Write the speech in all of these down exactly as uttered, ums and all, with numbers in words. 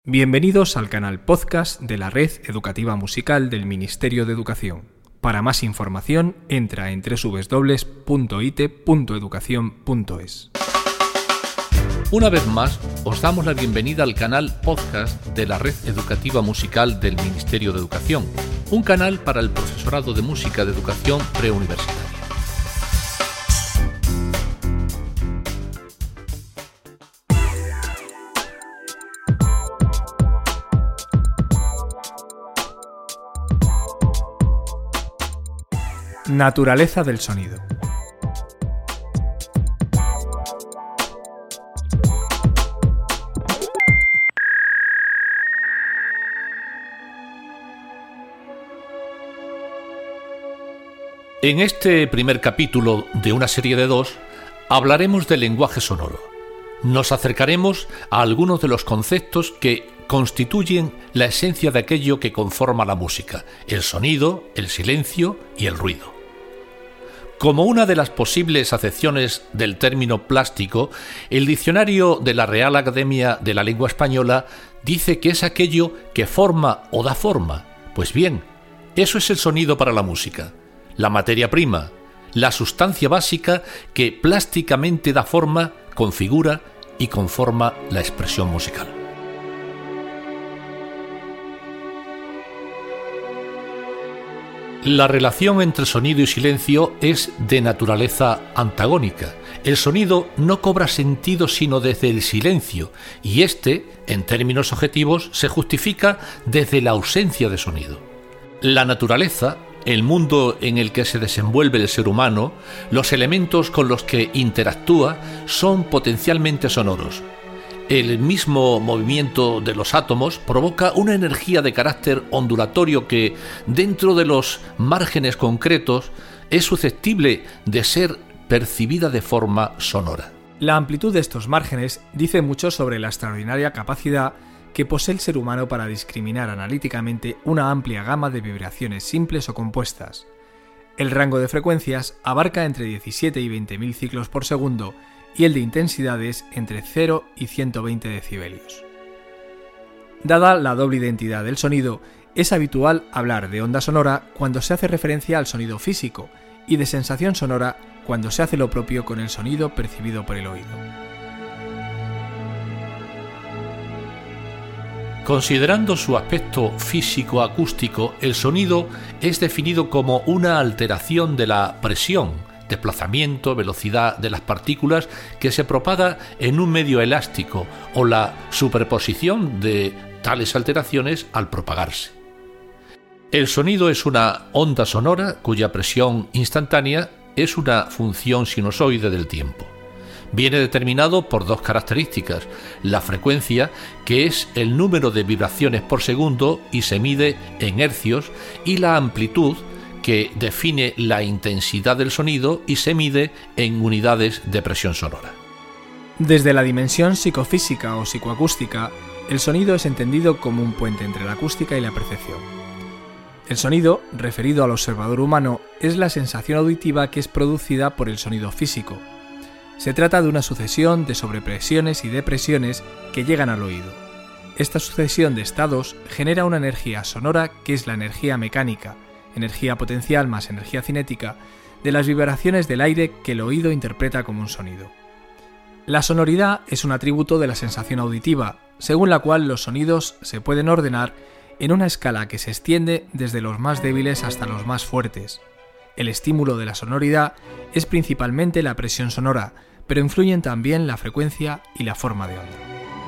Bienvenidos al canal podcast de la Red Educativa Musical del Ministerio de Educación. Para más información, entra en doble u doble u doble u punto i t e punto educación punto es. Una vez más, os damos la bienvenida al canal podcast de la Red Educativa Musical del Ministerio de Educación, un canal para el profesorado de música de educación preuniversitaria. Naturaleza del sonido. En este primer capítulo de una serie de dos, hablaremos del lenguaje sonoro. Nos acercaremos a algunos de los conceptos que constituyen la esencia de aquello que conforma la música: el sonido, el silencio y el ruido. Como una de las posibles acepciones del término plástico, el diccionario de la Real Academia de la Lengua Española dice que es aquello que forma o da forma. Pues bien, eso es el sonido para la música, la materia prima, la sustancia básica que plásticamente da forma, configura y conforma la expresión musical. La relación entre sonido y silencio es de naturaleza antagónica. El sonido no cobra sentido sino desde el silencio, y este, en términos objetivos, se justifica desde la ausencia de sonido. La naturaleza, el mundo en el que se desenvuelve el ser humano, los elementos con los que interactúa, son potencialmente sonoros. El mismo movimiento de los átomos provoca una energía de carácter ondulatorio que, dentro de los márgenes concretos, es susceptible de ser percibida de forma sonora. La amplitud de estos márgenes dice mucho sobre la extraordinaria capacidad que posee el ser humano para discriminar analíticamente una amplia gama de vibraciones simples o compuestas. El rango de frecuencias abarca entre diecisiete y veinte mil ciclos por segundo, y el de intensidades entre cero y ciento veinte decibelios. Dada la doble identidad del sonido, es habitual hablar de onda sonora cuando se hace referencia al sonido físico y de sensación sonora cuando se hace lo propio con el sonido percibido por el oído. Considerando su aspecto físico-acústico, el sonido es definido como una alteración de la presión, desplazamiento, velocidad de las partículas que se propaga en un medio elástico o la superposición de tales alteraciones al propagarse. El sonido es una onda sonora cuya presión instantánea es una función sinusoide del tiempo. Viene determinado por dos características: la frecuencia, que es el número de vibraciones por segundo y se mide en hercios, y la amplitud, que define la intensidad del sonido y se mide en unidades de presión sonora. Desde la dimensión psicofísica o psicoacústica, el sonido es entendido como un puente entre la acústica y la percepción. El sonido, referido al observador humano, es la sensación auditiva que es producida por el sonido físico. Se trata de una sucesión de sobrepresiones y depresiones que llegan al oído. Esta sucesión de estados genera una energía sonora que es la energía mecánica, energía potencial más energía cinética, de las vibraciones del aire que el oído interpreta como un sonido. La sonoridad es un atributo de la sensación auditiva, según la cual los sonidos se pueden ordenar en una escala que se extiende desde los más débiles hasta los más fuertes. El estímulo de la sonoridad es principalmente la presión sonora, pero influyen también la frecuencia y la forma de onda.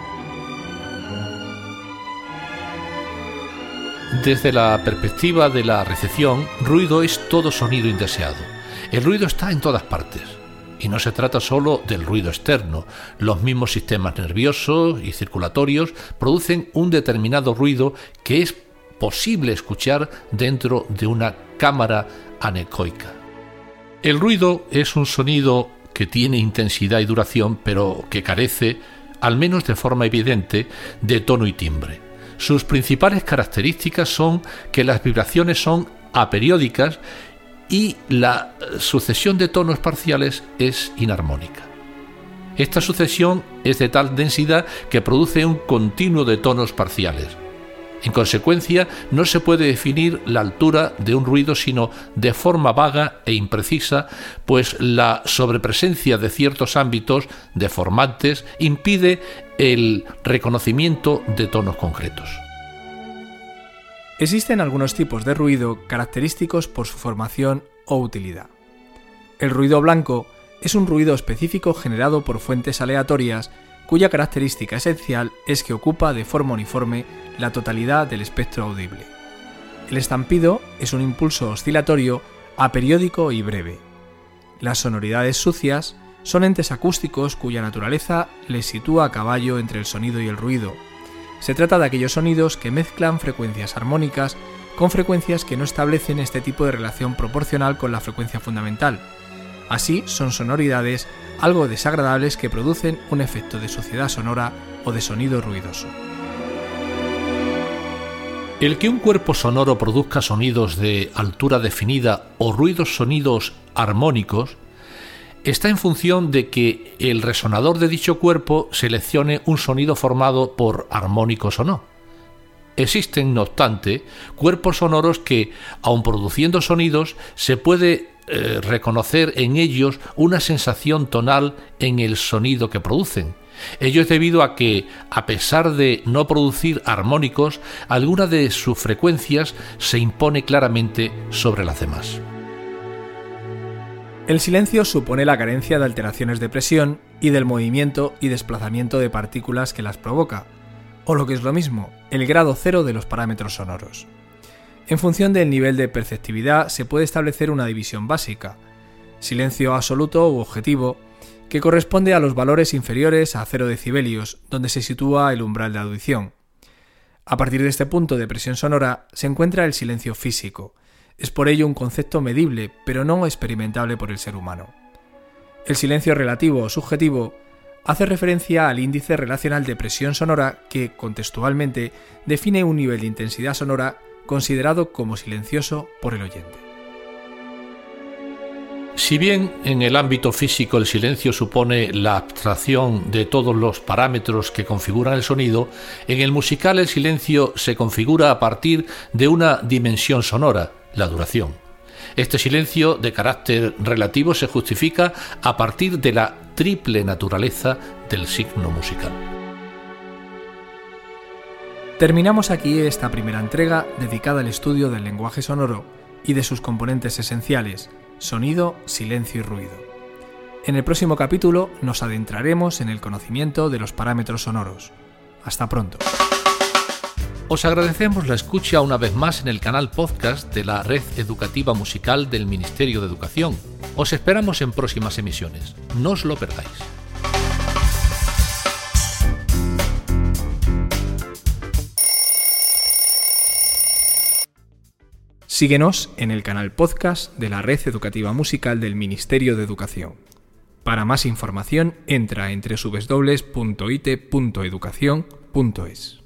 Desde la perspectiva de la recepción, ruido es todo sonido indeseado. El ruido está en todas partes, y no se trata solo del ruido externo. Los mismos sistemas nerviosos y circulatorios producen un determinado ruido que es posible escuchar dentro de una cámara anecoica. El ruido es un sonido que tiene intensidad y duración, pero que carece, al menos de forma evidente, de tono y timbre. Sus principales características son que las vibraciones son aperiódicas y la sucesión de tonos parciales es inarmónica. Esta sucesión es de tal densidad que produce un continuo de tonos parciales. En consecuencia, no se puede definir la altura de un ruido sino de forma vaga e imprecisa, pues la sobrepresencia de ciertos ámbitos deformantes impide el reconocimiento de tonos concretos. Existen algunos tipos de ruido característicos por su formación o utilidad. El ruido blanco es un ruido específico generado por fuentes aleatorias cuya característica esencial es que ocupa de forma uniforme la totalidad del espectro audible. El estampido es un impulso oscilatorio aperiódico y breve. Las sonoridades sucias son entes acústicos cuya naturaleza les sitúa a caballo entre el sonido y el ruido. Se trata de aquellos sonidos que mezclan frecuencias armónicas con frecuencias que no establecen este tipo de relación proporcional con la frecuencia fundamental. Así, son sonoridades algo desagradables que producen un efecto de suciedad sonora o de sonido ruidoso. El que un cuerpo sonoro produzca sonidos de altura definida o ruidos sonidos armónicos está en función de que el resonador de dicho cuerpo seleccione un sonido formado por armónicos o no. Existen, no obstante, cuerpos sonoros que, aun produciendo sonidos, se puede eh, reconocer en ellos una sensación tonal en el sonido que producen. Ello es debido a que, a pesar de no producir armónicos, alguna de sus frecuencias se impone claramente sobre las demás. El silencio supone la carencia de alteraciones de presión y del movimiento y desplazamiento de partículas que las provoca, o lo que es lo mismo, el grado cero de los parámetros sonoros. En función del nivel de perceptividad se puede establecer una división básica: silencio absoluto u objetivo, que corresponde a los valores inferiores a cero decibelios, donde se sitúa el umbral de audición. A partir de este punto de presión sonora se encuentra el silencio físico. Es por ello un concepto medible, pero no experimentable por el ser humano. El silencio relativo o subjetivo hace referencia al índice relacional de presión sonora que, contextualmente, define un nivel de intensidad sonora considerado como silencioso por el oyente. Si bien en el ámbito físico el silencio supone la abstracción de todos los parámetros que configuran el sonido, en el musical el silencio se configura a partir de una dimensión sonora, la duración. Este silencio de carácter relativo se justifica a partir de la triple naturaleza del signo musical. Terminamos aquí esta primera entrega dedicada al estudio del lenguaje sonoro y de sus componentes esenciales: sonido, silencio y ruido. En el próximo capítulo nos adentraremos en el conocimiento de los parámetros sonoros. Hasta pronto. Os agradecemos la escucha una vez más en el canal podcast de la Red Educativa Musical del Ministerio de Educación. Os esperamos en próximas emisiones. No os lo perdáis. Síguenos en el canal podcast de la Red Educativa Musical del Ministerio de Educación. Para más información, entra en doble u doble u doble u punto i t punto educación punto es.